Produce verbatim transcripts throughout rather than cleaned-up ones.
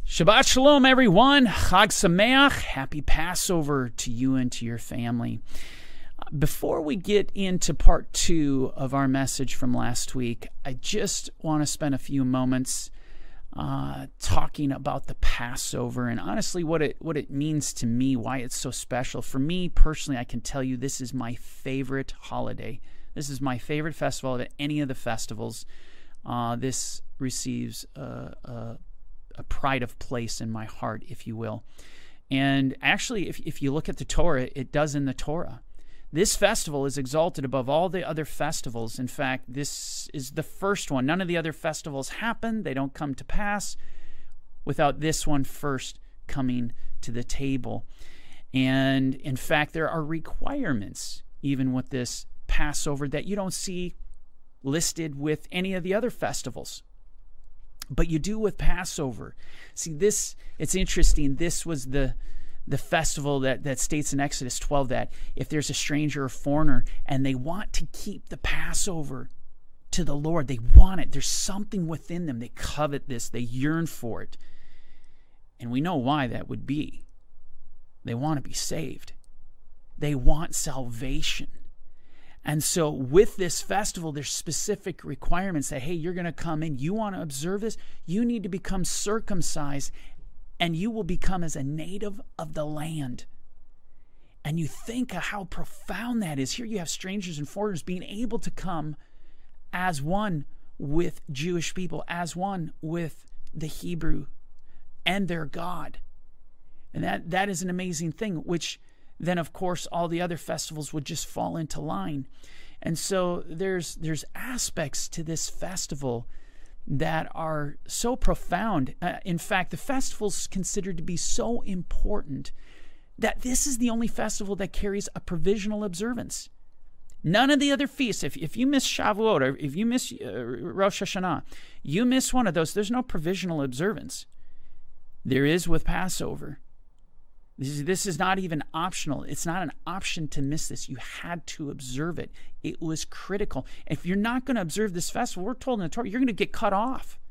Shabbat Shalom, everyone. Chag Sameach. Happy Passover to you and to your family. Before we get into part two of our message from last week, I just want to spend a few moments uh, talking about the Passover and honestly what it what it means to me, why it's so special. For me personally, I can tell you this is my favorite holiday. This is my favorite festival of any of the festivals. Uh, this receives a, a a pride of place in my heart, if you will. And actually, if, if you look at the Torah, it does in the Torah. This festival is exalted above all the other festivals. In fact, this is the first one. None of the other festivals happen. They don't come to pass without this one first coming to the table. And in fact, there are requirements even with this Passover that you don't see listed with any of the other festivals. But you do with Passover. See, this, it's interesting. This was the the festival that, that states in Exodus twelve that if there's a stranger or foreigner and they want to keep the Passover to the Lord, they want it. There's something within them. They covet this. They yearn for it. And we know why that would be. They want to be saved. They want salvation. And so with this festival, there's specific requirements that, hey, you're going to come in, you want to observe this, you need to become circumcised, and you will become as a native of the land. And you think of how profound that is. Here you have strangers and foreigners being able to come as one with Jewish people, as one with the Hebrew and their God. And that that is an amazing thing, which then, of course, all the other festivals would just fall into line. And so there's there's aspects to this festival that are so profound. Uh, in fact, the festival's considered to be so important that this is the only festival that carries a provisional observance. None of the other feasts, if, if you miss Shavuot or if you miss uh, Rosh Hashanah, you miss one of those, there's no provisional observance. There is with Passover. This is, this is not even optional. It's not an option to miss this. You had to observe it. It was critical. If you're not going to observe this festival, we're told in the Torah, you're going to get cut off.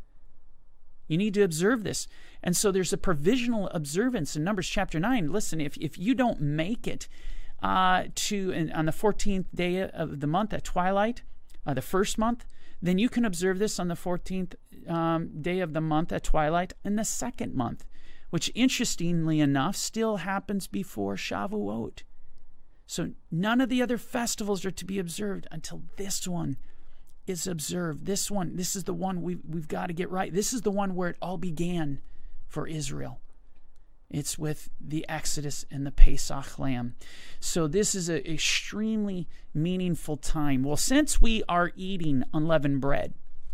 You need to observe this. And so there's a provisional observance in Numbers chapter nine. Listen, if, if you don't make it uh, to in, on the fourteenth day of the month at twilight, uh, the first month, then you can observe this on the fourteenth um, day of the month at twilight in the second month, which interestingly enough still happens before Shavuot. So none of the other festivals are to be observed until this one is observed. This one, this is the one we've, we've got to get right. This is the one where it all began for Israel. It's with the Exodus and the Pesach lamb. So this is an extremely meaningful time. Well, since we are eating unleavened bread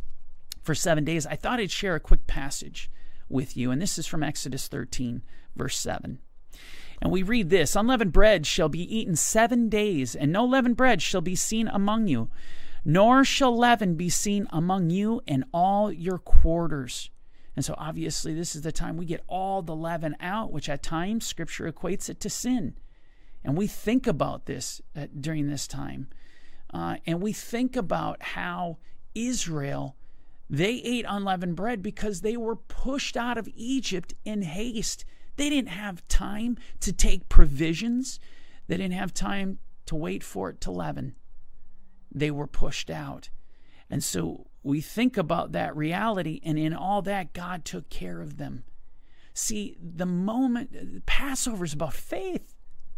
for seven days, I thought I'd share a quick passage with you, and this is from Exodus thirteen, verse seven. And we read this: unleavened bread shall be eaten seven days, and no leavened bread shall be seen among you, nor shall leaven be seen among you in all your quarters. And so obviously this is the time we get all the leaven out, which at times Scripture equates it to sin. And we think about this uh, during this time. Uh, and we think about how Israel, they ate unleavened bread because they were pushed out of Egypt in haste. They didn't have time to take provisions. They didn't have time to wait for it to leaven. They were pushed out. And so we think about that reality, and in all that, God took care of them. See, the moment, Passover is about faith.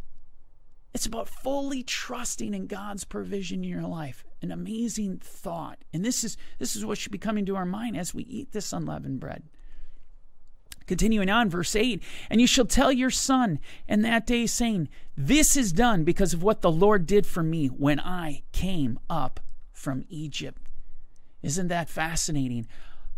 It's about fully trusting in God's provision in your life. An amazing thought. And this is this is what should be coming to our mind as we eat this unleavened bread. Continuing on, verse eight, and you shall tell your son in that day, saying, this is done because of what the Lord did for me when I came up from Egypt. Isn't that fascinating?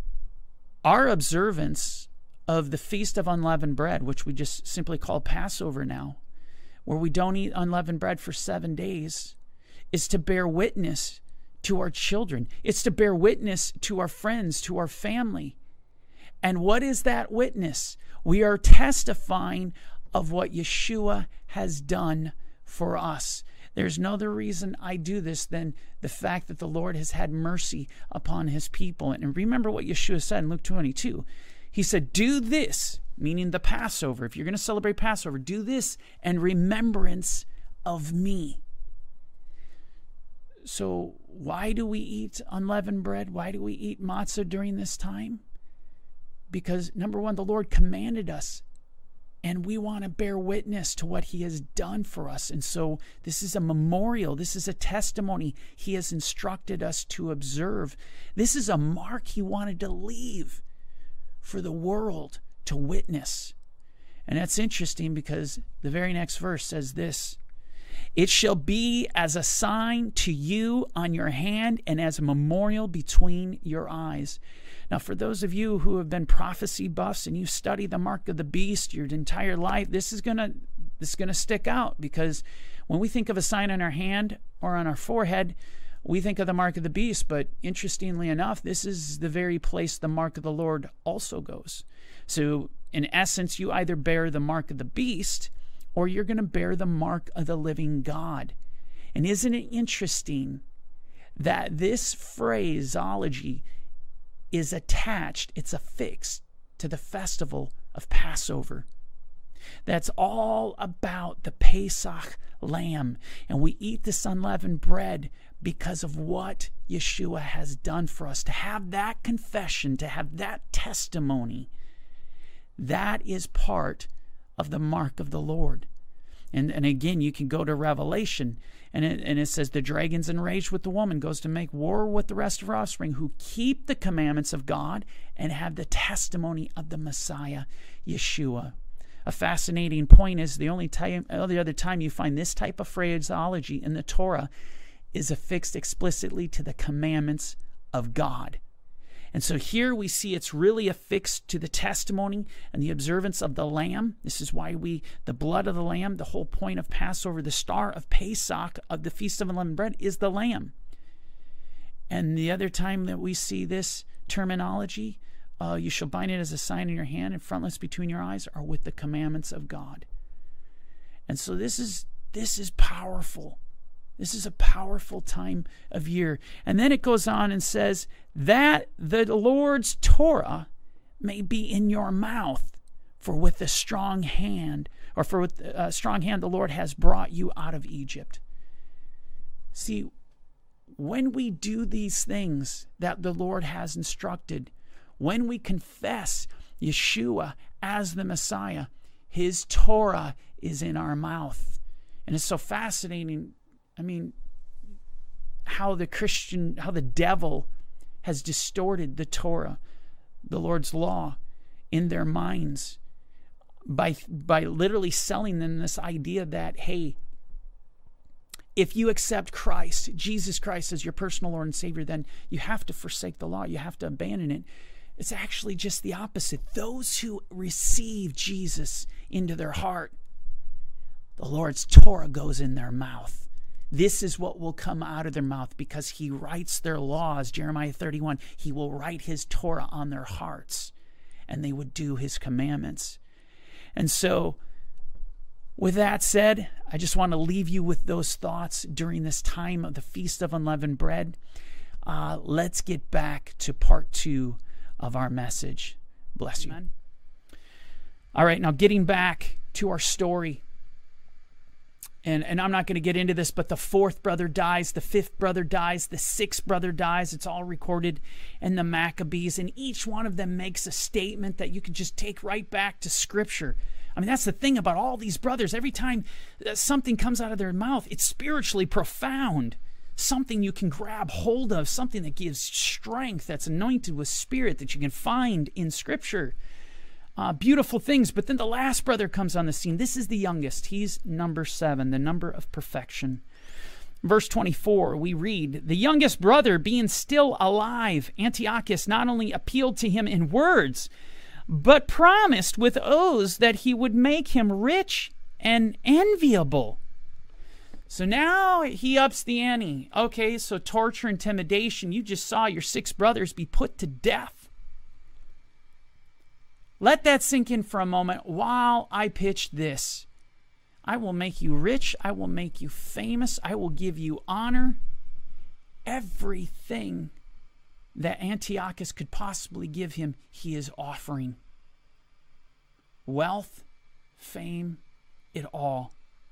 Our observance of the Feast of Unleavened Bread, which we just simply call Passover now, where we don't eat unleavened bread for seven days, is to bear witness to our children. It's to bear witness to our friends, to our family. And what is that witness? We are testifying of what Yeshua has done for us. There's no other reason I do this than the fact that the Lord has had mercy upon his people. And remember what Yeshua said in Luke twenty-two. He He said, do this, meaning the Passover. If you're going to celebrate Passover, do this in remembrance of me. So why do we eat unleavened bread? Why do we eat matzah during this time? Because, number one, the Lord commanded us, and we want to bear witness to what he has done for us. And so this is a memorial. This is a testimony he has instructed us to observe. This is a mark he wanted to leave for the world to witness. And that's interesting because the very next verse says this: it shall be as a sign to you on your hand and as a memorial between your eyes. Now, for those of you who have been prophecy buffs and you study the mark of the beast your entire life, this is gonna this is gonna stick out, because when we think of a sign on our hand or on our forehead, we think of the mark of the beast. But interestingly enough, this is the very place the mark of the Lord also goes. So, in essence, you either bear the mark of the beast, or you're going to bear the mark of the living God. And isn't it interesting that this phraseology is attached, it's affixed to the festival of Passover? That's all about the Pesach lamb. And we eat this unleavened bread because of what Yeshua has done for us. To have that confession, to have that testimony, that is part of the mark of the Lord. And and again, you can go to Revelation, and it, and it says, the dragon's enraged with the woman, goes to make war with the rest of her offspring who keep the commandments of God and have the testimony of the Messiah, Yeshua. A fascinating point is the only time, the other time you find this type of phraseology in the Torah is affixed explicitly to the commandments of God. And so here we see it's really affixed to the testimony and the observance of the Lamb. This is why we, the blood of the Lamb, the whole point of Passover, the star of Pesach, of the Feast of Unleavened Bread, is the Lamb. And the other time that we see this terminology, uh, you shall bind it as a sign in your hand and frontlets between your eyes, are with the commandments of God. And so this is this is powerful. This is a powerful time of year. And then it goes on and says that the Lord's Torah may be in your mouth, for with a strong hand, or for with a strong hand the Lord has brought you out of Egypt. See, when we do these things that the Lord has instructed, when we confess Yeshua as the Messiah, his Torah is in our mouth. And it's so fascinating. I mean, how the Christian, how the devil has distorted the Torah, the Lord's law, in their minds by, by literally selling them this idea that, hey, if you accept Christ, Jesus Christ, as your personal Lord and Savior, then you have to forsake the law. You have to abandon it. It's actually just the opposite. Those who receive Jesus into their heart, the Lord's Torah goes in their mouth. This is what will come out of their mouth, because he writes their laws. Jeremiah thirty-one, he will write his Torah on their hearts, and they would do his commandments. And so, with that said, I just want to leave you with those thoughts during this time of the Feast of Unleavened Bread. Uh, let's get back to part two of our message. Bless you. Amen. All right, now getting back to our story. And, and I'm not going to get into this, but the fourth brother dies, the fifth brother dies, the sixth brother dies. It's all recorded in the Maccabees. And each one of them makes a statement that you can just take right back to Scripture. I mean, that's the thing about all these brothers. Every time something comes out of their mouth, it's spiritually profound. Something you can grab hold of, something that gives strength, that's anointed with Spirit, that you can find in Scripture. Uh, beautiful things. But then the last brother comes on the scene. This is the youngest. He's number seven, the number of perfection. Verse twenty-four, we read, the youngest brother, being still alive, Antiochus not only appealed to him in words, but promised with oaths that he would make him rich and enviable. So now he ups the ante. Okay, so torture, intimidation. You just saw your six brothers be put to death. Let that sink in for a moment while I pitch this. I will make you rich. I will make you famous. I will give you honor. Everything that Antiochus could possibly give him, he is offering. wealth, fame, it all.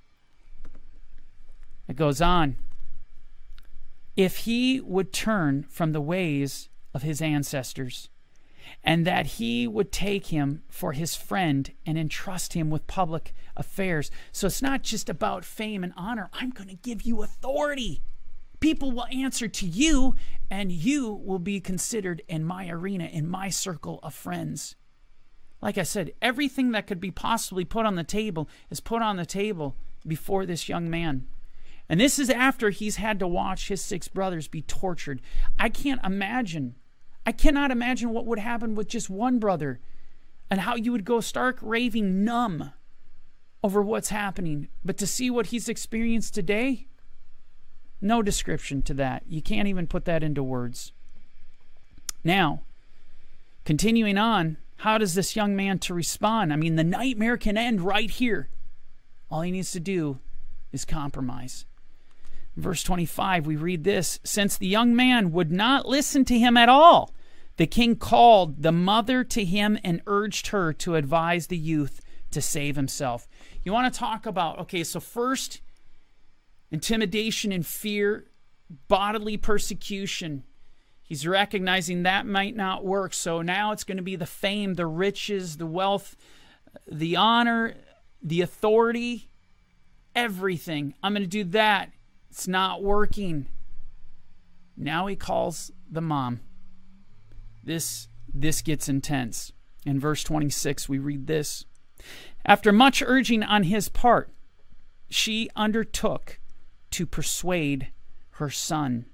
It goes on. If he would turn from the ways of his ancestors, and that he would take him for his friend and entrust him with public affairs. So it's not just about fame and honor. I'm going to give you authority. People will answer to you, and you will be considered in my arena, in my circle of friends. Like I said, everything that could be possibly put on the table is put on the table before this young man. And this is after he's had to watch his six brothers be tortured. I can't imagine. I cannot imagine what would happen with just one brother and how you would go stark raving numb over what's happening. But to see what he's experienced today, no description to that. You can't even put that into words. Now, continuing on, how does this young man to respond? I mean, the nightmare can end right here. All he needs to do is compromise. Verse twenty-five, we read this. Since the young man would not listen to him at all, the king called the mother to him and urged her to advise the youth to save himself. You want to talk about, okay, so first, intimidation and fear, bodily persecution. He's recognizing that might not work. So now it's going to be the fame, the riches, the wealth, the honor, the authority, everything. I'm going to do that. It's not working. Now he calls the mom. This, this gets intense. In verse twenty-six, we read this. After much urging on his part, she undertook to persuade her son.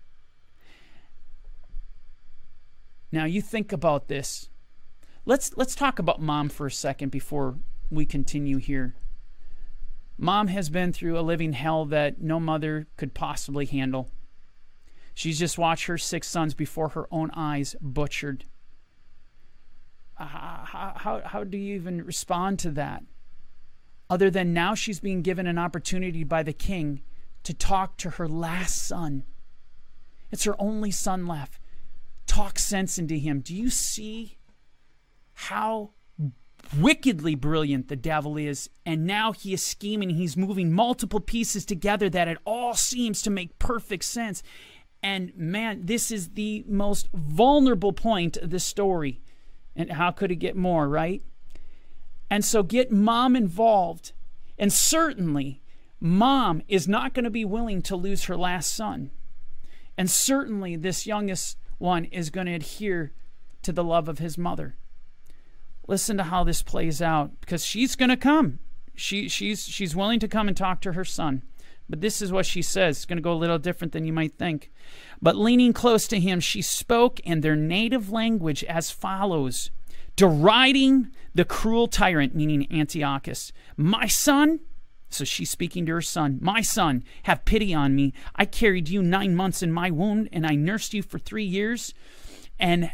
Now you think about this. Let's, let's talk about mom for a second before we continue here. Mom has been through a living hell that no mother could possibly handle. She's just watched her six sons before her own eyes butchered. Uh, how, how, how do you even respond to that? Other than now she's being given an opportunity by the king to talk to her last son. It's her only son left. Talk sense into him. Do you see how wickedly brilliant the devil is? And now he is scheming. He's moving multiple pieces together that it all seems to make perfect sense. And man, this is the most vulnerable point of the story. And how could it get more, right? And so get mom involved. And certainly, mom is not going to be willing to lose her last son. And certainly, this youngest one is going to adhere to the love of his mother. Listen to how this plays out, because she's going to come. She, she's, she's willing to come and talk to her son. But this is what she says. It's going to go a little different than you might think. But leaning close to him, she spoke in their native language as follows, deriding the cruel tyrant, meaning Antiochus. My son, so she's speaking to her son, my son, have pity on me. I carried you nine months in my womb, and I nursed you for three years, and,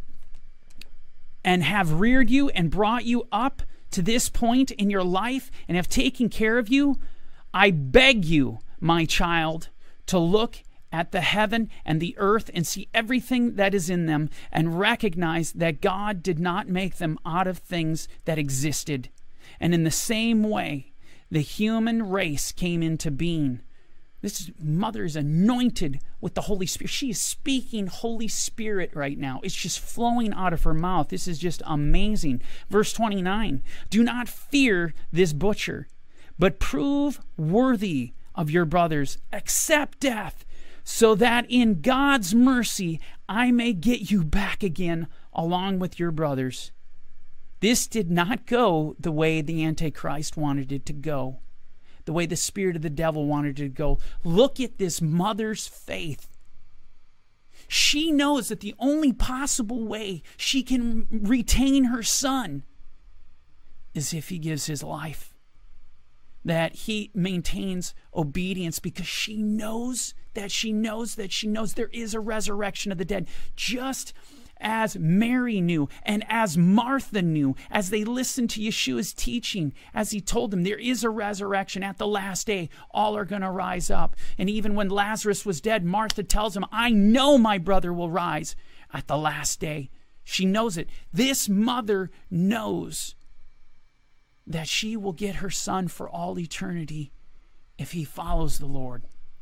and have reared you and brought you up to this point in your life, and have taken care of you. I beg you, my child, to look at the heaven and the earth and see everything that is in them, and recognize that God did not make them out of things that existed. And in the same way, the human race came into being. This mother is anointed with the Holy Spirit. She is speaking Holy Spirit right now. It's just flowing out of her mouth. This is just amazing. Verse twenty-nine, do not fear this butcher, but prove worthy of your brothers. Accept death, so that in God's mercy I may get you back again along with your brothers. This did not go the way the Antichrist wanted it to go, the way the spirit of the devil wanted it to go. Look at this mother's faith. She knows that the only possible way she can retain her son is if he gives his life, that he maintains obedience, because she knows that she knows that she knows there is a resurrection of the dead, just as Mary knew and as Martha knew, as they listened to Yeshua's teaching, as he told them there is a resurrection at the last day. All are going to rise up. And even when Lazarus was dead, Martha tells him, I know my brother will rise at the last day. She knows it. This mother knows that she will get her son for all eternity if he follows the Lord.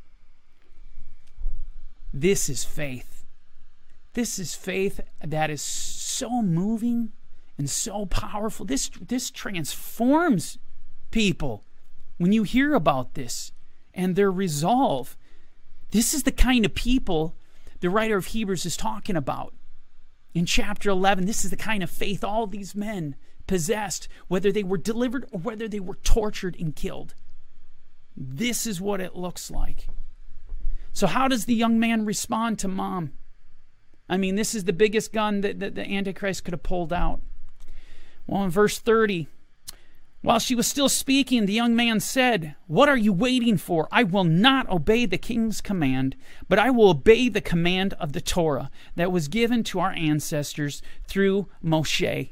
This is faith. This is faith that is so moving and so powerful. This, this transforms people when you hear about this and their resolve. This is the kind of people the writer of Hebrews is talking about. In chapter eleven, this is the kind of faith all these men possessed, whether they were delivered or whether they were tortured and killed. This is what it looks like. So how does the young man respond to mom? I mean, this is the biggest gun that, that the Antichrist could have pulled out. Well, in verse thirty, while she was still speaking, the young man said, "What are you waiting for? I will not obey the king's command, but I will obey the command of the Torah that was given to our ancestors through Moshe."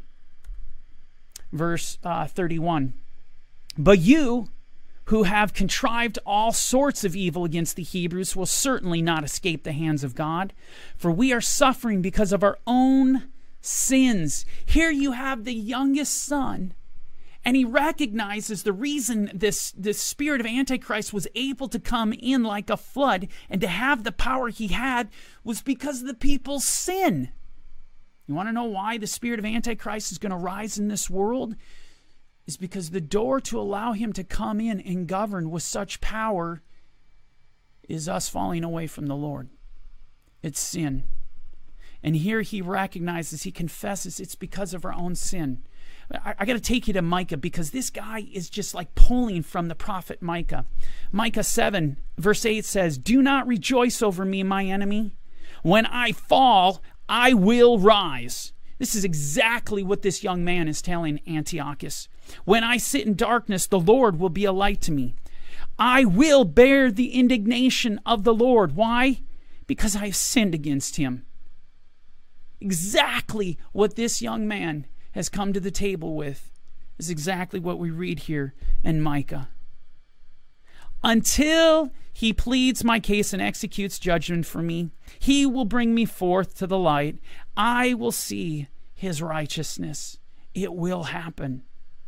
Verse uh, thirty-one, "But you, who have contrived all sorts of evil against the Hebrews, will certainly not escape the hands of God, for we are suffering because of our own sins." Here you have the youngest son, and he recognizes the reason this, this spirit of Antichrist was able to come in like a flood and to have the power he had was because of the people's sin. You want to know why the spirit of Antichrist is going to rise in this world? Is because the door to allow him to come in and govern with such power is us falling away from the Lord. It's sin. And here he recognizes, he confesses it's because of our own sin. I, I got to take you to Micah, because this guy is just like pulling from the prophet Micah. Micah seven, verse eight says, "Do not rejoice over me, my enemy. When I fall, I will rise." This is exactly what this young man is telling Antiochus. "When I sit in darkness, the Lord will be a light to me. I will bear the indignation of the Lord." Why? Because I have sinned against him. Exactly what this young man has come to the table with is exactly what we read here in Micah. "Until he pleads my case and executes judgment for me, he will bring me forth to the light. I will see his righteousness." It will happen.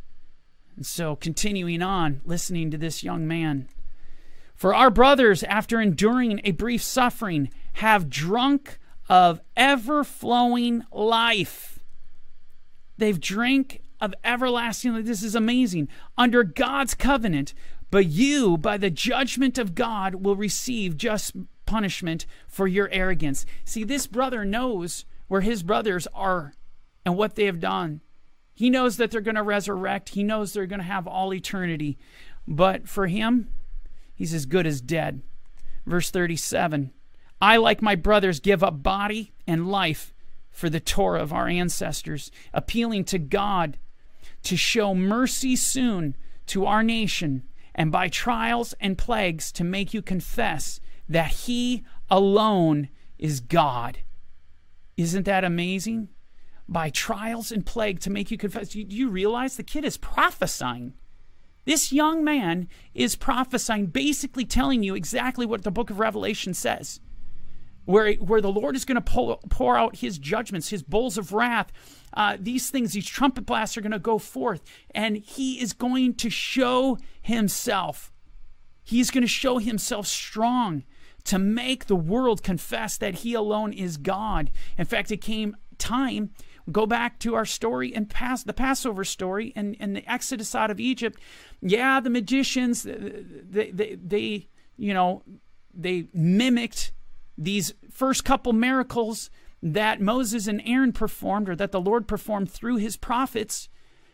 And so, continuing on, listening to this young man. "For our brothers, after enduring a brief suffering, have drunk of ever-flowing life." They've drank of everlasting life. This is amazing. "Under God's covenant, but you, by the judgment of God, will receive just punishment for your arrogance." See, this brother knows where his brothers are and what they have done. He knows that they're going to resurrect. He knows they're going to have all eternity. But for him, he's as good as dead. Verse thirty-seven, "I, like my brothers, give up body and life for the Torah of our ancestors, appealing to God to show mercy soon to our nation, and by trials and plagues to make you confess that he alone is God." Isn't that amazing? By trials and plague to make you confess. Do you realize the kid is prophesying? This young man is prophesying, basically telling you exactly what the book of Revelation says, where, where the Lord is going to pour, pour out his judgments, his bowls of wrath. Uh, these things, these trumpet blasts are going to go forth, and he is going to show himself. He's going to show himself strong to make the world confess that he alone is God. In fact, it came time, go back to our story and pass the Passover story and, and the Exodus out of Egypt. Yeah, the magicians, they, they, they, you know, they mimicked these first couple miracles that Moses and Aaron performed, or that the Lord performed through his prophets,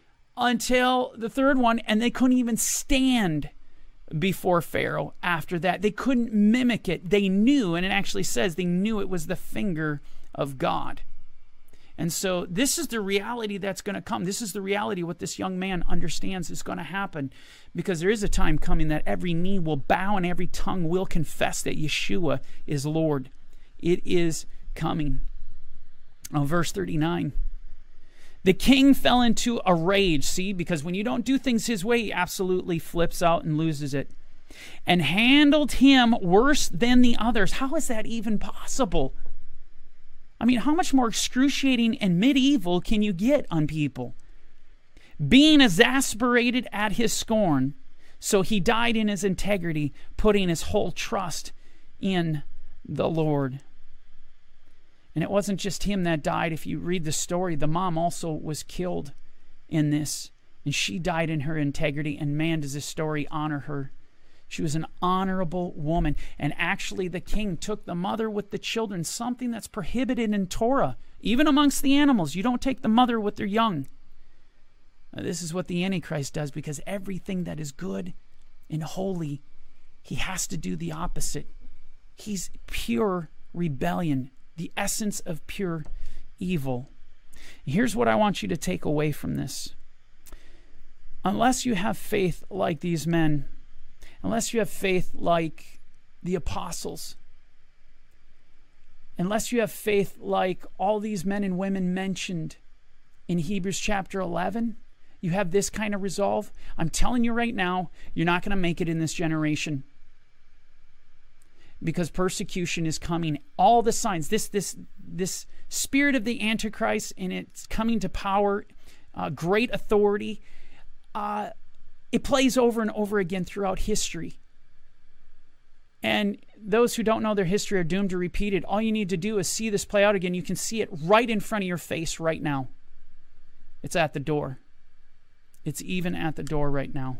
until the third one, and they couldn't even stand before Pharaoh after that. They couldn't mimic it. They knew, and it actually says they knew it was the finger of God. And so this is the reality that's going to come. This is the reality what this young man understands is going to happen, because there is a time coming that every knee will bow and every tongue will confess that Yeshua is Lord. It is coming. Oh, verse thirty-nine. "The king fell into a rage," see, because when you don't do things his way, he absolutely flips out and loses it, "and handled him worse than the others." How is that even possible? I mean, how much more excruciating and medieval can you get on people? being exasperated at his scorn, so he died in his integrity, putting his whole trust in the Lord. And it wasn't just him that died. If you read the story, the mom also was killed in this, and she died in her integrity, and man, does this story honor her. She was an honorable woman, and actually the king took the mother with the children, something that's prohibited in Torah, even amongst the animals. You don't take the mother with their young. Now, this is what the Antichrist does, because everything that is good and holy, he has to do the opposite. He's pure rebellion, the essence of pure evil. Here's what I want you to take away from this. Unless you have faith like these men, unless you have faith like the apostles, unless you have faith like all these men and women mentioned in Hebrews chapter eleven, you have this kind of resolve, I'm telling you right now, you're not going to make it in this generation. Because persecution is coming. All the signs, this this this spirit of the Antichrist, and it's coming to power, uh, great authority, uh, it plays over and over again throughout history. And those who don't know their history are doomed to repeat it. All you need to do is see this play out again. You can see it right in front of your face right now. It's at the door. It's even at the door right now.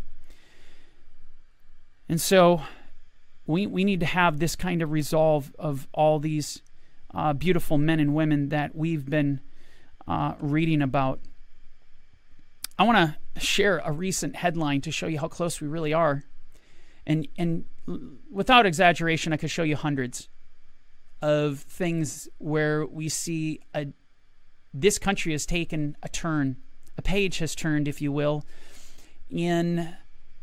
And so we, we need to have this kind of resolve of all these uh, beautiful men and women that we've been uh, reading about. I want to share a recent headline to show you how close we really are. And, and without exaggeration, I could show you hundreds of things where we see a, this country has taken a turn. A page has turned, if you will, in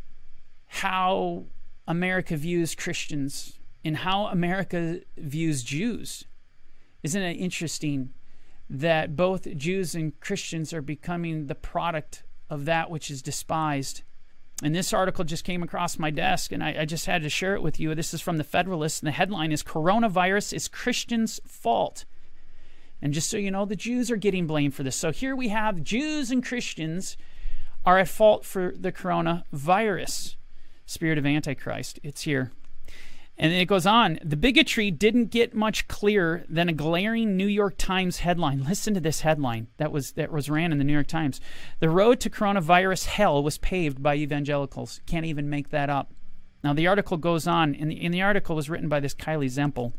how America views Christians and how America views Jews. Isn't it interesting that both Jews and Christians are becoming the product of that which is despised? And this article just came across my desk, and I, I just had to share it with you. This is from the Federalist, and the headline is "Coronavirus is Christians' Fault." And just so you know, the Jews are getting blamed for this. So here we have Jews and Christians are at fault for the coronavirus. Spirit of Antichrist. It's here. And then it goes on. The bigotry didn't get much clearer than a glaring New York Times headline. Listen to this headline that was that was ran in the New York Times. The road to coronavirus hell was paved by evangelicals. Can't even make that up. Now the article goes on, and the, and the article was written by this Kylie Zempel.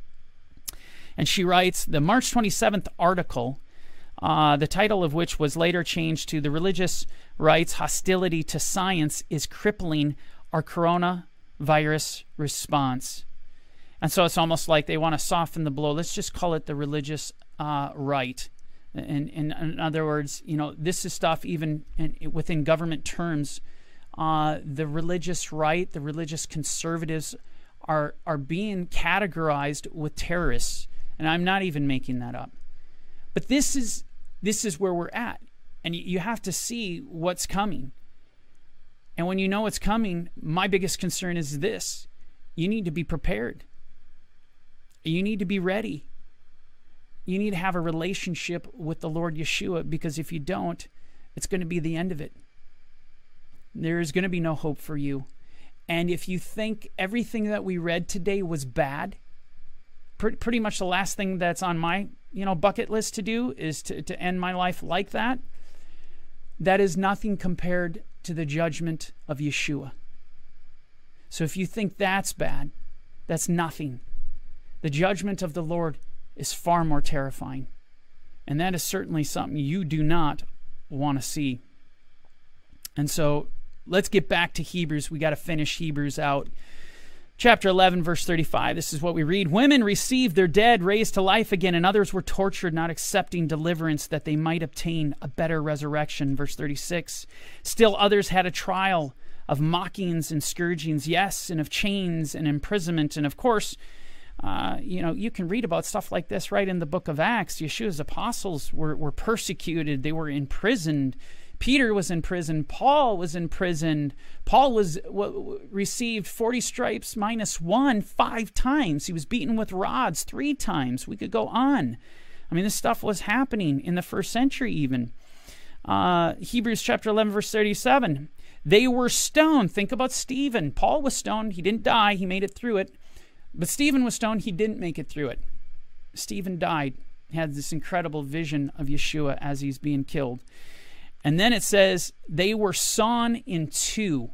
And she writes, the March twenty-seventh article, uh, the title of which was later changed to "The Religious Right's Hostility to Science is Crippling Our Coronavirus Response." And so it's almost like they want to soften the blow. Let's just call it the religious uh, right. In, in, in other words, you know, this is stuff even in, within government terms. Uh, the religious right, the religious conservatives are are being categorized with terrorists. And I'm not even making that up. But this is this is where we're at. And you have to see what's coming. And when you know what's coming, my biggest concern is this. You need to be prepared. You need to be ready. You need to have a relationship with the Lord Yeshua, because if you don't, it's going to be the end of it. There is going to be no hope for you. And if you think everything that we read today was bad, pretty, pretty much the last thing that's on my, you know, bucket list to do is to, to end my life like that. That is nothing compared to the judgment of Yeshua. So if you think that's bad, that's nothing. The judgment of the Lord is far more terrifying. And that is certainly something you do not want to see. And so let's get back to Hebrews. We got to finish Hebrews out. Chapter eleven, verse thirty-five, this is what we read. Women received their dead raised to life again, and others were tortured, not accepting deliverance that they might obtain a better resurrection. Verse thirty-six, still others had a trial of mockings and scourgings, yes, and of chains and imprisonment. And of course, uh, you know, you can read about stuff like this right in the book of Acts. Yeshua's apostles were, were persecuted. They were imprisoned. Peter was in prison. Paul was in prison. Paul was w- received forty stripes minus one five times. He was beaten with rods three times. We could go on. I mean, this stuff was happening in the first century even. Uh, Hebrews chapter eleven, verse thirty-seven. They were stoned. Think about Stephen. Paul was stoned. He didn't die. He made it through it. But Stephen was stoned. He didn't make it through it. Stephen died. He had this incredible vision of Yeshua as he's being killed. And then it says, they were sawn in two.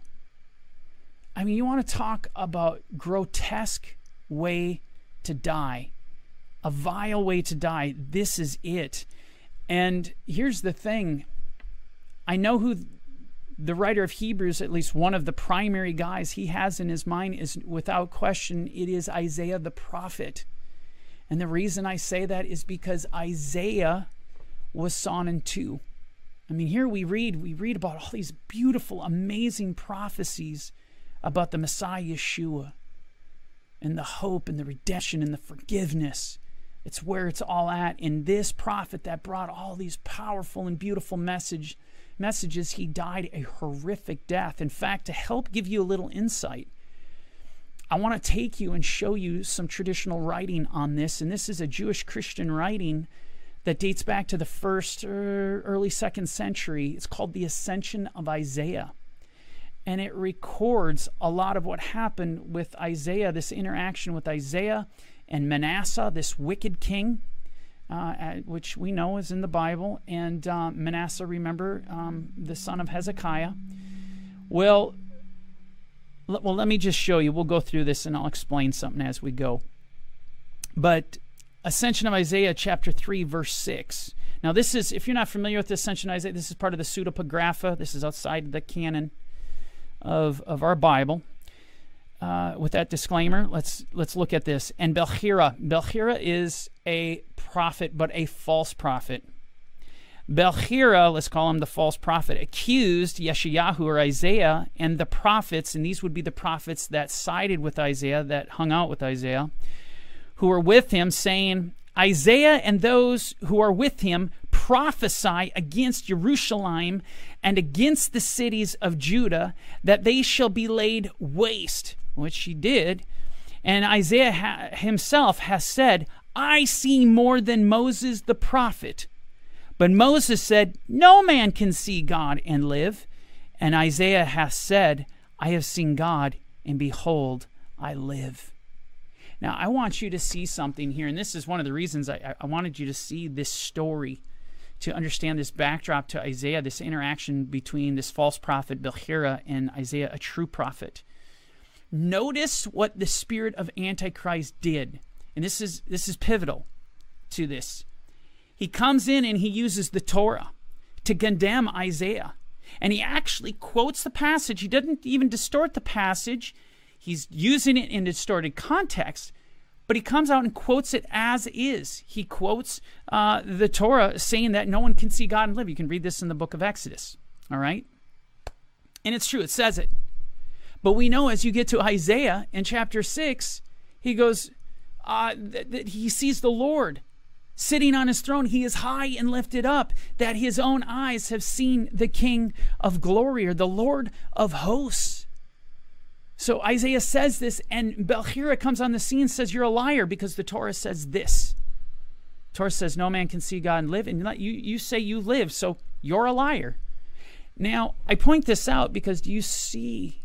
I mean, you want to talk about grotesque way to die. A vile way to die. This is it. And here's the thing. I know who the writer of Hebrews, at least one of the primary guys he has in his mind, is without question, it is Isaiah the prophet. And the reason I say that is because Isaiah was sawn in two. I mean, here we read, we read about all these beautiful, amazing prophecies about the Messiah Yeshua and the hope and the redemption and the forgiveness. It's where it's all at. In this prophet that brought all these powerful and beautiful message, messages, he died a horrific death. In fact, to help give you a little insight, I want to take you and show you some traditional writing on this. And this is a Jewish Christian writing that dates back to the first or early second century. It's called the Ascension of Isaiah. And it records a lot of what happened with Isaiah, this interaction with Isaiah and Manasseh, this wicked king, uh, which we know is in the Bible. And uh, Manasseh, remember, um, the son of Hezekiah. Well, l- well, let me just show you. We'll go through this and I'll explain something as we go. But Ascension of Isaiah, chapter three, verse six. Now this is, if you're not familiar with the Ascension of Isaiah, this is part of the Pseudepigrapha. This is outside the canon of, of our Bible. Uh, with that disclaimer, let's let's look at this. And Belchira. Belchira is a prophet, but a false prophet. Belchira, let's call him the false prophet, accused Yeshayahu or Isaiah and the prophets, and these would be the prophets that sided with Isaiah, that hung out with Isaiah, who were with him, saying, Isaiah and those who are with him prophesy against Jerusalem and against the cities of Judah, that they shall be laid waste, which he did. And Isaiah ha- himself has said, I see more than Moses the prophet. But Moses said, no man can see God and live. And Isaiah hath said, I have seen God, and behold, I live. Now, I want you to see something here, and this is one of the reasons I, I wanted you to see this story, to understand this backdrop to Isaiah, this interaction between this false prophet, Belchira, and Isaiah, a true prophet. Notice what the spirit of Antichrist did, and this is, this is pivotal to this. He comes in and he uses the Torah to condemn Isaiah, and he actually quotes the passage. He doesn't even distort the passage. He's using it in distorted context, but he comes out and quotes it as is. He quotes uh, the Torah saying that no one can see God and live. You can read this in the book of Exodus, all right? And it's true, it says it. But we know as you get to Isaiah in chapter six, he goes, uh, that, that he sees the Lord sitting on his throne. He is high and lifted up, that his own eyes have seen the King of glory, or the Lord of hosts. So Isaiah says this, and Belchira comes on the scene and says, you're a liar, because the Torah says this. The Torah says no man can see God and live, and you, you say you live, so you're a liar. Now, I point this out because do you see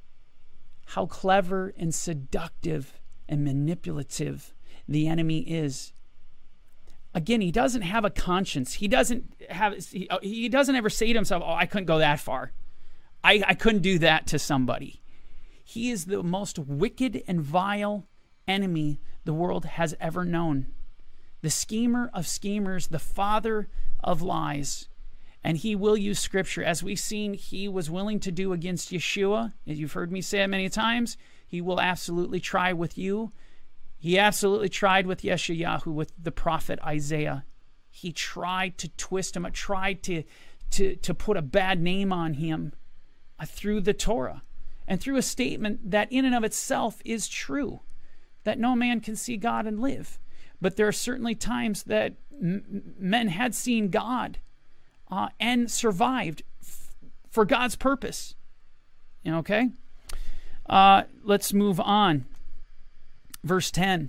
how clever and seductive and manipulative the enemy is? Again, he doesn't have a conscience. He doesn't have. He, he doesn't ever say to himself, oh, I couldn't go that far. I, I couldn't do that to somebody. He is the most wicked and vile enemy the world has ever known. The schemer of schemers, the father of lies. And he will use Scripture. As we've seen, he was willing to do against Yeshua. As you've heard me say it many times, he will absolutely try with you. He absolutely tried with Yeshayahu, with the prophet Isaiah. He tried to twist him, tried to, to, to put a bad name on him uh, through the Torah. And through a statement that in and of itself is true, that no man can see God and live. But there are certainly times that m- men had seen God uh, and survived f- for God's purpose. Okay? Uh, let's move on. Verse ten.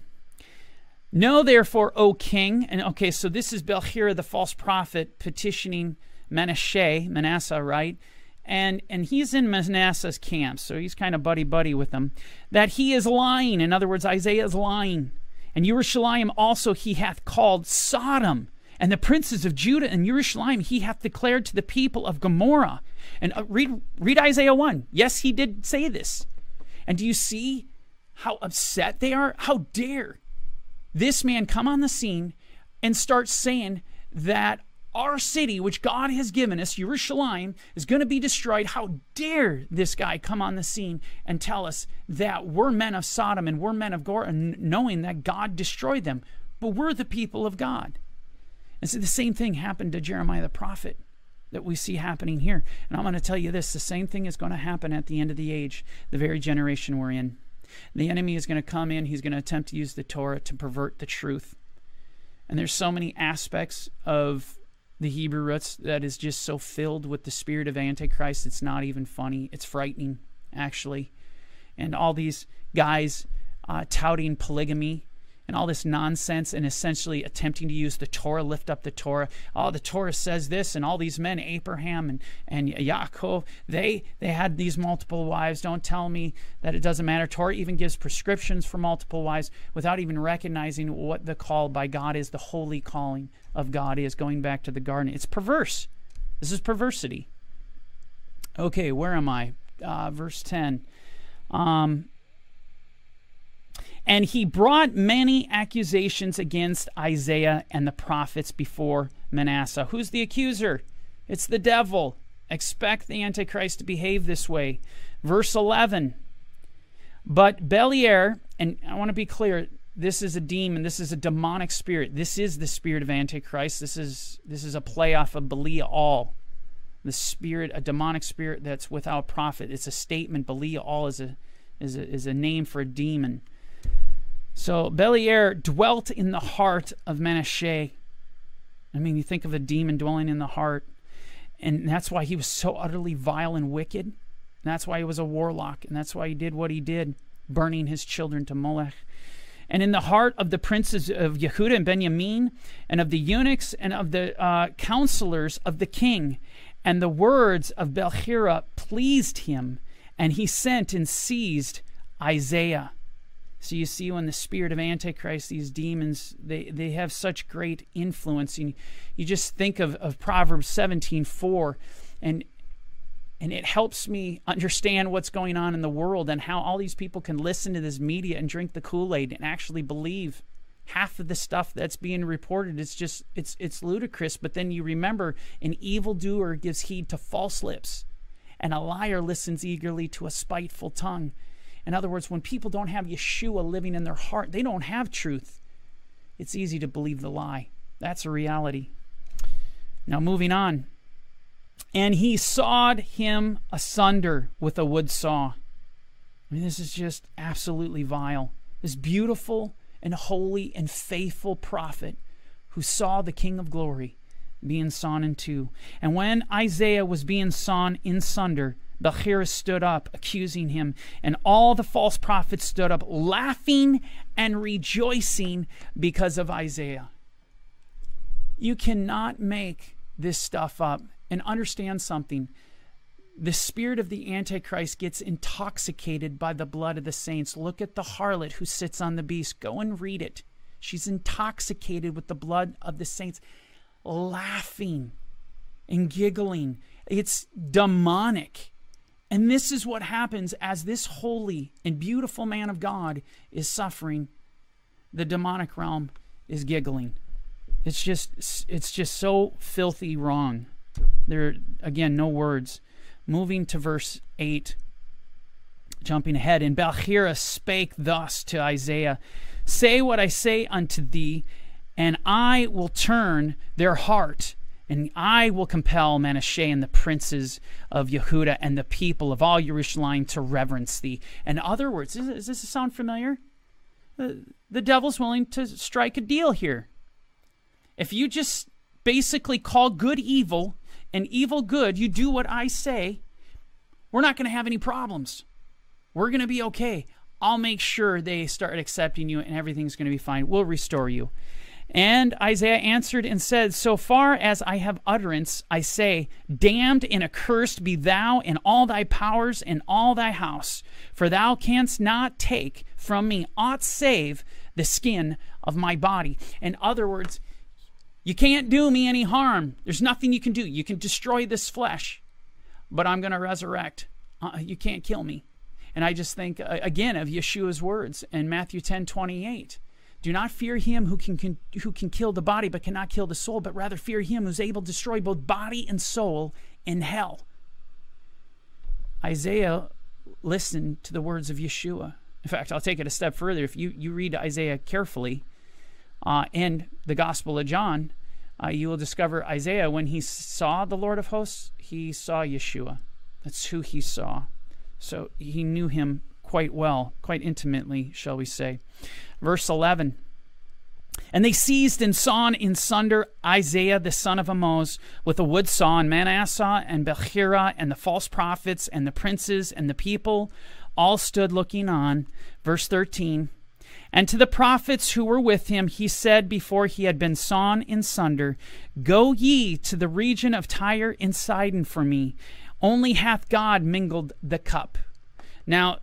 Know therefore, O king, and okay, so this is Belchira, the false prophet, petitioning Manasseh, Manasseh, right? And and he's in Manasseh's camp, so he's kind of buddy-buddy with them, that he is lying. In other words, Isaiah is lying. And Jerusalem also he hath called Sodom, and the princes of Judah and Jerusalem he hath declared to the people of Gomorrah. And uh, read, read Isaiah one. Yes, he did say this. And do you see how upset they are? How dare this man come on the scene and start saying that our city, which God has given us, Jerusalem, is going to be destroyed. How dare this guy come on the scene and tell us that we're men of Sodom and we're men of Gomorrah, knowing that God destroyed them. But we're the people of God. And so the same thing happened to Jeremiah the prophet that we see happening here. And I'm going to tell you this, the same thing is going to happen at the end of the age, the very generation we're in. The enemy is going to come in. He's going to attempt to use the Torah to pervert the truth. And there's so many aspects of the Hebrew roots that is just so filled with the spirit of Antichrist. It's not even funny. It's frightening, actually. And all these guys uh, touting polygamy and all this nonsense and essentially attempting to use the Torah, lift up the Torah. Oh, the Torah says this, and all these men, Abraham and, and Yaakov, they, they had these multiple wives. Don't tell me that it doesn't matter. Torah even gives prescriptions for multiple wives without even recognizing what the call by God is, the holy calling of God is, going back to the garden. It's perverse. This is perversity. Okay, where am I? Uh, verse ten. Um... And he brought many accusations against Isaiah and the prophets before Manasseh. Who's the accuser? It's the devil. Expect the Antichrist to behave this way. Verse eleven. But Beliar, and I want to be clear, this is a demon, this is a demonic spirit. This is the spirit of Antichrist. This is this is a play off of Belial. The spirit, a demonic spirit that's without profit. It's a statement. Belial is a is a is a name for a demon. So Beliar dwelt in the heart of Manasseh. I mean, you think of a demon dwelling in the heart. And that's why he was so utterly vile and wicked. And that's why he was a warlock. And that's why he did what he did, burning his children to Molech. And in the heart of the princes of Yehudah and Benjamin, and of the eunuchs, and of the uh, counselors of the king. And the words of Belchira pleased him. And he sent and seized Isaiah. So you see, when the spirit of Antichrist, these demons, they, they have such great influence. And you just think of, of Proverbs seventeen four, and, and it helps me understand what's going on in the world and how all these people can listen to this media and drink the Kool-Aid and actually believe half of the stuff that's being reported. It's just, it's, it's ludicrous. But then you remember, an evildoer gives heed to false lips, and a liar listens eagerly to a spiteful tongue. In other words, when people don't have Yeshua living in their heart, they don't have truth. It's easy to believe the lie. That's a reality. Now, moving on. And he sawed him asunder with a wood saw. I mean, this is just absolutely vile. This beautiful and holy and faithful prophet who saw the King of Glory being sawn in two. And when Isaiah was being sawn in sunder, Belchira stood up, accusing him, and all the false prophets stood up, laughing and rejoicing because of Isaiah. You cannot make this stuff up. And understand something. The spirit of the Antichrist gets intoxicated by the blood of the saints. Look at the harlot who sits on the beast. Go and read it. She's intoxicated with the blood of the saints, laughing and giggling. It's demonic. And this is what happens as this holy and beautiful man of God is suffering. The demonic realm is giggling. It's just, it's just so filthy wrong. There, again, no words. Moving to verse eight, jumping ahead. And Belchira spake thus to Isaiah, say what I say unto thee, and I will turn their heart, and I will compel Manasseh and the princes of Yehudah and the people of all Jerusalem to reverence thee. In other words, does this sound familiar? The, the devil's willing to strike a deal here. If you just basically call good evil and evil good, you do what I say, we're not going to have any problems. We're going to be okay. I'll make sure they start accepting you and everything's going to be fine. We'll restore you. And Isaiah answered and said, so far as I have utterance, I say, damned and accursed be thou and all thy powers and all thy house, for thou canst not take from me aught save the skin of my body. In other words, you can't do me any harm. There's nothing you can do. You can destroy this flesh, but I'm going to resurrect. Uh, you can't kill me. And I just think, uh, again, of Yeshua's words in Matthew ten twenty-eight. Do not fear him who can, can who can kill the body but cannot kill the soul, but rather fear him who's able to destroy both body and soul in hell. Isaiah listened to the words of Yeshua. In fact, I'll take it a step further. If you, you read Isaiah carefully uh, and the Gospel of John, uh, you will discover Isaiah, when he saw the Lord of hosts, he saw Yeshua. That's who he saw. So he knew him quite well, quite intimately, shall we say. Verse eleven, and they seized and sawn in sunder Isaiah the son of Amoz with a wood saw, and Manasseh and Bechira and the false prophets and the princes and the people all stood looking on. Verse thirteen, and to the prophets who were with him he said before he had been sawn in sunder, go ye to the region of Tyre and Sidon for me. Only hath God mingled the cup. Now,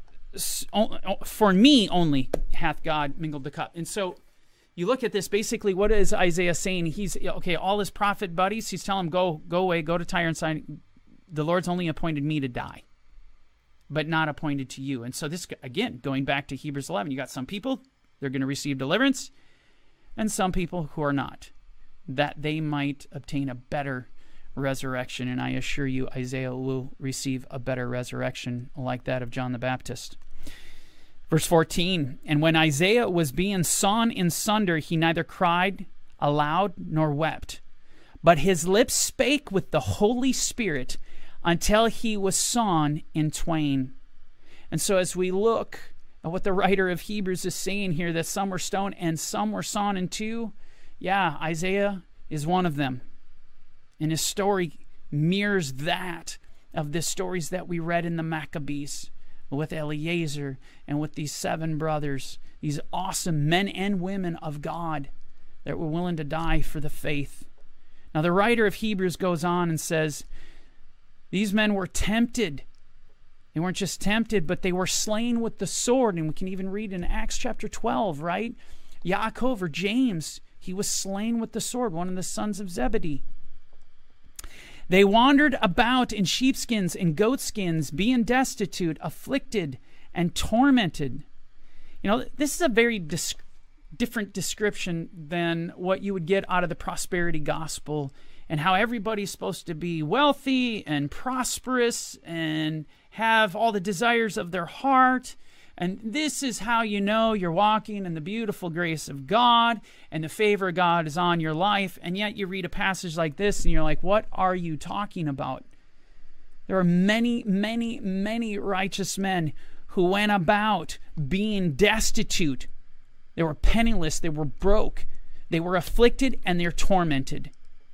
for me only hath God mingled the cup. And so you look at this, basically what is Isaiah saying? He's, okay, all his prophet buddies, he's telling them, go, go away, go to Tyre and Sidon. The Lord's only appointed me to die, but not appointed to you. And so this, again, going back to Hebrews eleven, you got some people, they're going to receive deliverance, and some people who are not, that they might obtain a better resurrection. And I assure you, Isaiah will receive a better resurrection like that of John the Baptist. Verse fourteen, and when Isaiah was being sawn in sunder, he neither cried aloud nor wept, but his lips spake with the Holy Spirit until he was sawn in twain. And so as we look at what the writer of Hebrews is saying here, that some were stoned and some were sawn in two, yeah, Isaiah is one of them. And his story mirrors that of the stories that we read in the Maccabees with Eliezer and with these seven brothers, these awesome men and women of God that were willing to die for the faith. Now the writer of Hebrews goes on and says, these men were tempted. They weren't just tempted, but they were slain with the sword. And we can even read in Acts chapter twelve, right? Yaakov or James, he was slain with the sword, one of the sons of Zebedee. They wandered about in sheepskins and goatskins, being destitute, afflicted, and tormented. You know, this is a very dis- different description than what you would get out of the prosperity gospel and how everybody's supposed to be wealthy and prosperous and have all the desires of their heart. And this is how you know you're walking in the beautiful grace of God and the favor of God is on your life. And yet you read a passage like this and you're like, what are you talking about? There are many, many, many righteous men who went about being destitute. They were penniless. They were broke. They were afflicted and they're tormented.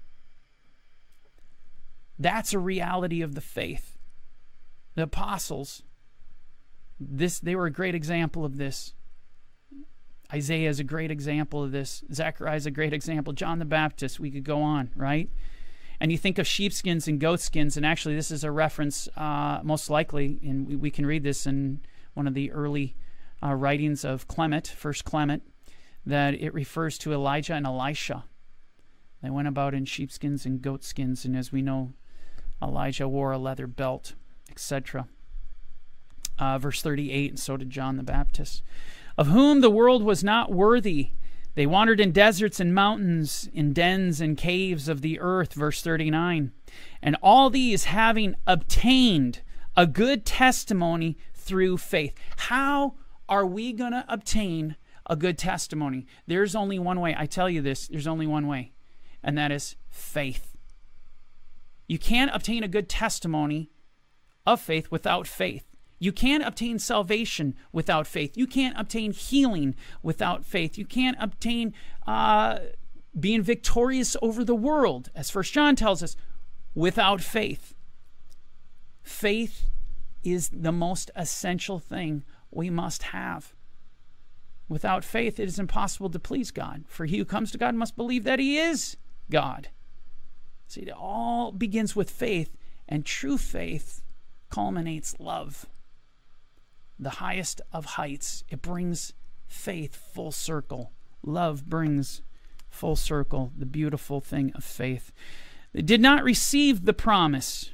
That's a reality of the faith. The apostles, This they were a great example of this. Isaiah is a great example of this. Zechariah is a great example. John the Baptist, we could go on, right? And you think of sheepskins and goatskins, and actually this is a reference, uh, most likely, and we, we can read this in one of the early uh, writings of Clement, First Clement, that it refers to Elijah and Elisha. They went about in sheepskins and goatskins, and as we know, Elijah wore a leather belt, et cetera. Uh, verse thirty-eight, and so did John the Baptist, of whom the world was not worthy. They wandered in deserts and mountains, in dens and caves of the earth, verse thirty-nine. And all these having obtained a good testimony through faith. How are we going to obtain a good testimony? There's only one way. I tell you this, there's only one way, and that is faith. You can't obtain a good testimony of faith without faith. You can't obtain salvation without faith. You can't obtain healing without faith. You can't obtain uh, being victorious over the world, as First John tells us, without faith. Faith is the most essential thing we must have. Without faith, it is impossible to please God. For he who comes to God must believe that he is God. See, it all begins with faith, and true faith culminates love. The highest of heights. It brings faith full circle. Love brings full circle, the beautiful thing of faith. They did not receive the promise.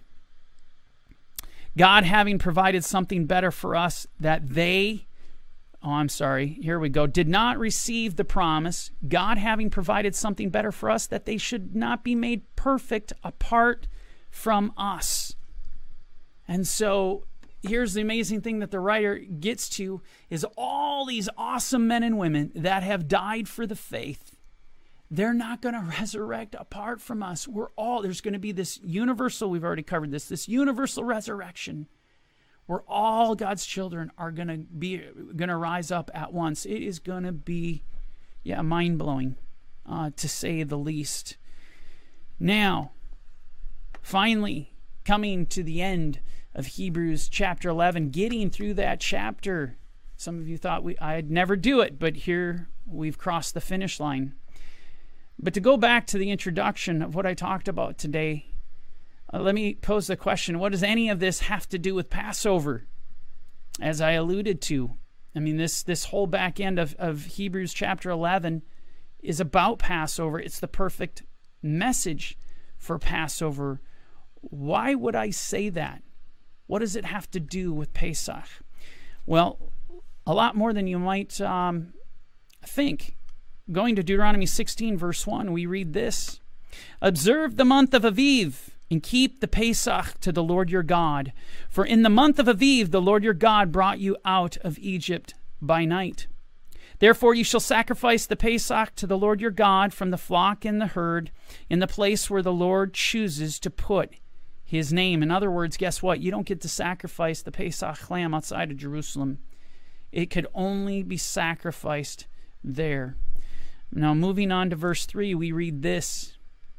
God having provided something better for us that they, oh, I'm sorry, here we go, did not receive the promise. God having provided something better for us that they should not be made perfect apart from us. And so here's the amazing thing that the writer gets to is all these awesome men and women that have died for the faith. They're not going to resurrect apart from us. We're all, there's going to be this universal, we've already covered this, this universal resurrection where all God's children are going to be, going to rise up at once. It is going to be, yeah, mind-blowing, uh, to say the least. Now, finally, coming to the end of Hebrews chapter eleven, getting through that chapter. Some of you thought we, I'd never do it, but here we've crossed the finish line. But to go back to the introduction of what I talked about today, uh, let me pose the question, what does any of this have to do with Passover? As I alluded to, I mean, this, this whole back end of, of Hebrews chapter eleven is about Passover. It's the perfect message for Passover. Why would I say that? What does it have to do with Pesach? Well, a lot more than you might um, think. Going to Deuteronomy sixteen, verse one, we read this. Observe the month of Aviv and keep the Pesach to the Lord your God. For in the month of Aviv, the Lord your God brought you out of Egypt by night. Therefore you shall sacrifice the Pesach to the Lord your God from the flock and the herd in the place where the Lord chooses to put his name. In other words, guess what? You don't get to sacrifice the Pesach lamb outside of Jerusalem. It could only be sacrificed there. Now, moving on to verse three, we read this.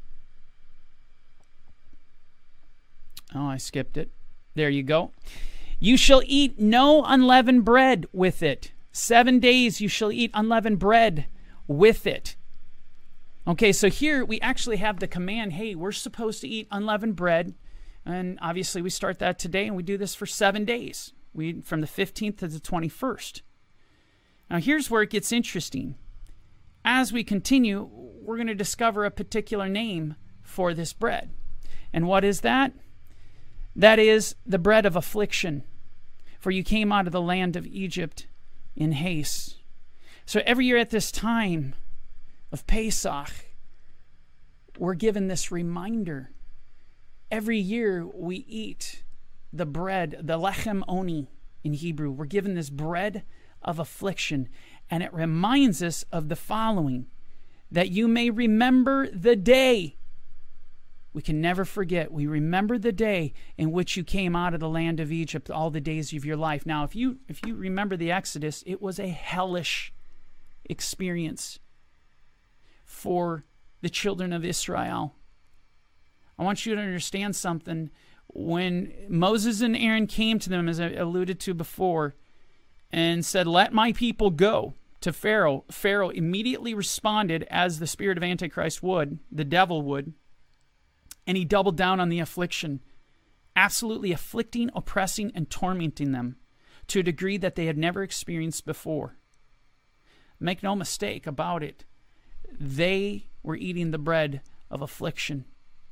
Oh, I skipped it. There you go. You shall eat no unleavened bread with it. Seven days you shall eat unleavened bread with it. Okay, so here we actually have the command, hey, we're supposed to eat unleavened bread. And obviously we start that today, and we do this for seven days. We from the fifteenth to the twenty-first. Now, here's where it gets interesting. As we continue, we're going to discover a particular name for this bread. And what is that? That is the bread of affliction. For you came out of the land of Egypt in haste. So every year at this time of Pesach, we're given this reminder. Every year we eat the bread, the lechem oni in Hebrew. We're given this bread of affliction. And it reminds us of the following, that you may remember the day. We can never forget. We remember the day in which you came out of the land of Egypt, all the days of your life. Now, if you if you remember the Exodus, it was a hellish experience for the children of Israel. I want you to understand something. When Moses and Aaron came to them, as I alluded to before, and said, let my people go to Pharaoh, Pharaoh immediately responded as the spirit of Antichrist would, the devil would, and he doubled down on the affliction, absolutely afflicting, oppressing, and tormenting them to a degree that they had never experienced before. Make no mistake about it. They were eating the bread of affliction.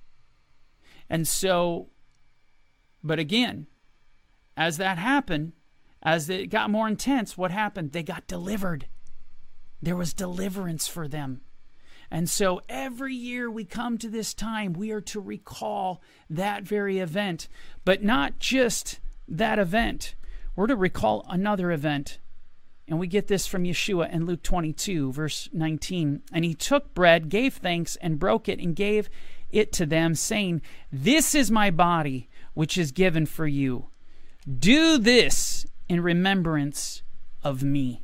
And so, but again, as that happened, as it got more intense, what happened? They got delivered. There was deliverance for them. And so every year we come to this time, we are to recall that very event. But not just that event. We're to recall another event. And we get this from Yeshua in Luke twenty-two, verse nineteen. And he took bread, gave thanks, and broke it, and gave it to them, saying, this is my body, which is given for you. Do this in remembrance of me.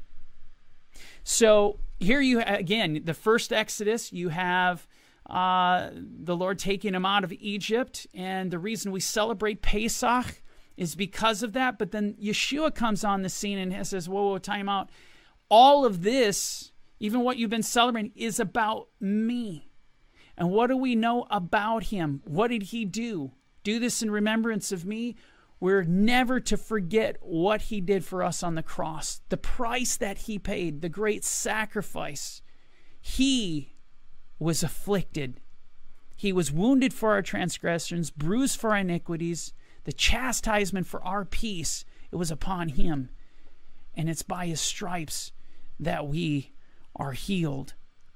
So here you, again, the first Exodus, you have uh, the Lord taking them out of Egypt. And the reason we celebrate Pesach is because of that. But then Yeshua comes on the scene and says, whoa, whoa, time out. all of this, even what you've been celebrating, is about me. And what do we know about him? What did he do? Do this in remembrance of me. We're never to forget what he did for us on the cross, the price that he paid, the great sacrifice. He was afflicted. He was wounded for our transgressions, bruised for our iniquities. The chastisement for our peace, it was upon him. And it's by his stripes that we are healed.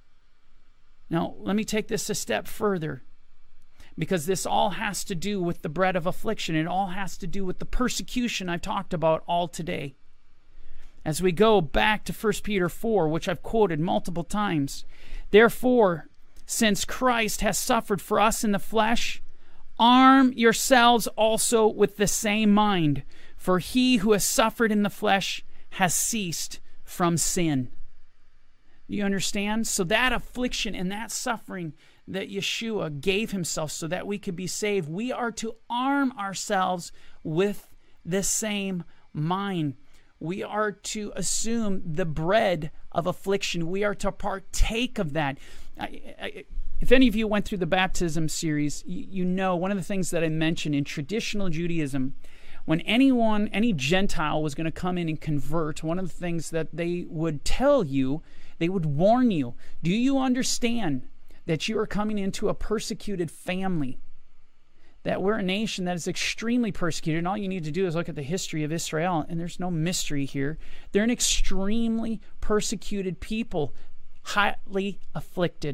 Now, let me take this a step further, because this all has to do with the bread of affliction. It all has to do with the persecution I've talked about all today. As we go back to First Peter four, which I've quoted multiple times, therefore, since Christ has suffered for us in the flesh, arm yourselves also with the same mind, for he who has suffered in the flesh has ceased from sin. You understand? So that affliction and that suffering that Yeshua gave himself so that we could be saved, we are to arm ourselves with the same mind. We are to assume the bread of affliction. We are to partake of that. I, I, if any of you went through the baptism series, you, you know one of the things that I mentioned in traditional Judaism, when anyone, any Gentile was going to come in and convert, one of the things that they would tell you, they would warn you, do you understand that you are coming into a persecuted family? That we're a nation that is extremely persecuted, and all you need to do is look at the history of Israel, and there's no mystery here. They're an extremely persecuted people, highly afflicted.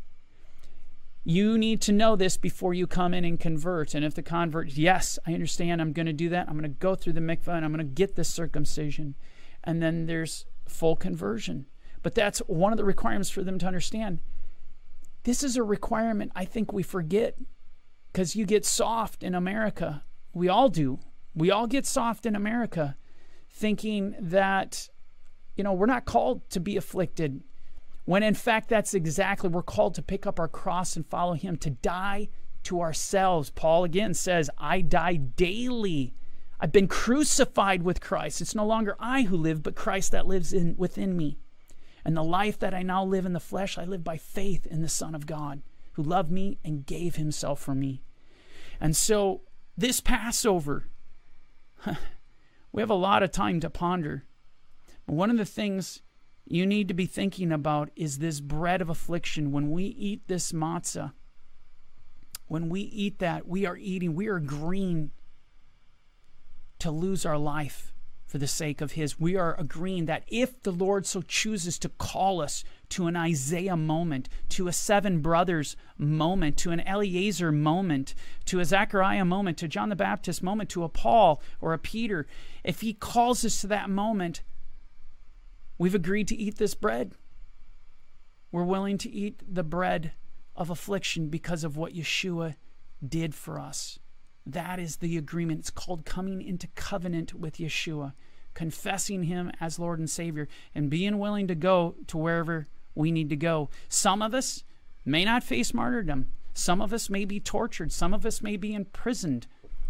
You need to know this before you come in and convert. And if the convert, yes, I understand, I'm going to do that. I'm going to go through the mikvah, and I'm going to get this circumcision. And then there's full conversion. But that's one of the requirements for them to understand. This is a requirement I think we forget, because you get soft in America. We all do. We all get soft in America, thinking that, you know, we're not called to be afflicted, when in fact that's exactly, we're called to pick up our cross and follow him, to die to ourselves. Paul again says, I die daily. I've been crucified with Christ. It's no longer I who live, but Christ that lives in within me. And the life that I now live in the flesh, I live by faith in the Son of God, who loved me and gave himself for me. And so this Passover, we have a lot of time to ponder. But one of the things you need to be thinking about is this bread of affliction. When we eat this matzah, when we eat that, we are eating, we are agreeing to lose our life for the sake of his. We are agreeing that if the Lord so chooses to call us to an Isaiah moment, to a seven brothers moment, to an Eliezer moment, to a Zechariah moment, to John the Baptist moment, to a Paul or a Peter, if he calls us to that moment, we've agreed to eat this bread. We're willing to eat the bread of affliction because of what Yeshua did for us. That is the agreement. It's called coming into covenant with Yeshua, confessing him as Lord and Savior, and being willing to go to wherever we need to go. Some of us may not face martyrdom. Some of us may be tortured. Some of us may be imprisoned.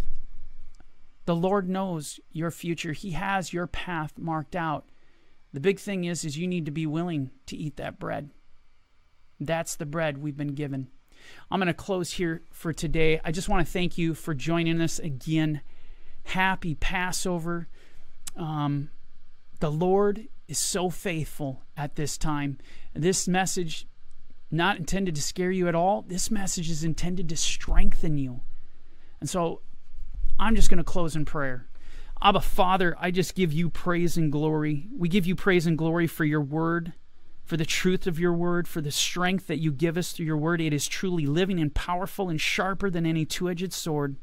The Lord knows your future. He has your path marked out. The big thing is, is you need to be willing to eat that bread. That's the bread we've been given. I'm going to close here for today. I just want to thank you for joining us again. Happy Passover. Um, the Lord is so faithful at this time. This message, not intended to scare you at all. This message is intended to strengthen you. And so I'm just going to close in prayer. Abba, Father, I just give you praise and glory. We give you praise and glory for your word, for the truth of your word, for the strength that you give us through your word. It is truly living and powerful and sharper than any two-edged sword.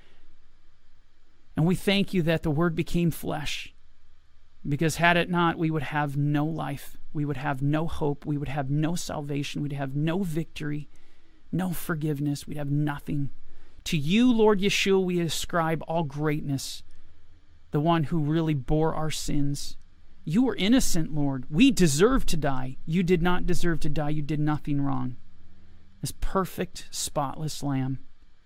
And we thank you that the word became flesh, because had it not, we would have no life. We would have no hope. We would have no salvation. We'd have no victory, no forgiveness. We'd have nothing. To you, Lord Yeshua, we ascribe all greatness, the one who really bore our sins. You were innocent, Lord. We deserve to die. You did not deserve to die. You did nothing wrong. This perfect, spotless Lamb.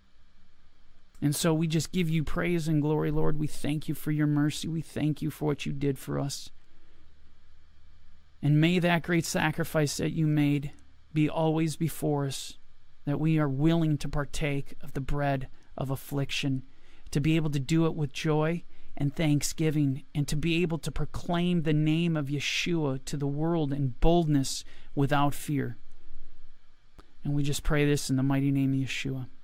And so we just give you praise and glory, Lord. We thank you for your mercy. We thank you for what you did for us. And may that great sacrifice that you made be always before us, that we are willing to partake of the bread of affliction, to be able to do it with joy and thanksgiving, and to be able to proclaim the name of Yeshua to the world in boldness without fear. And we just pray this in the mighty name of Yeshua.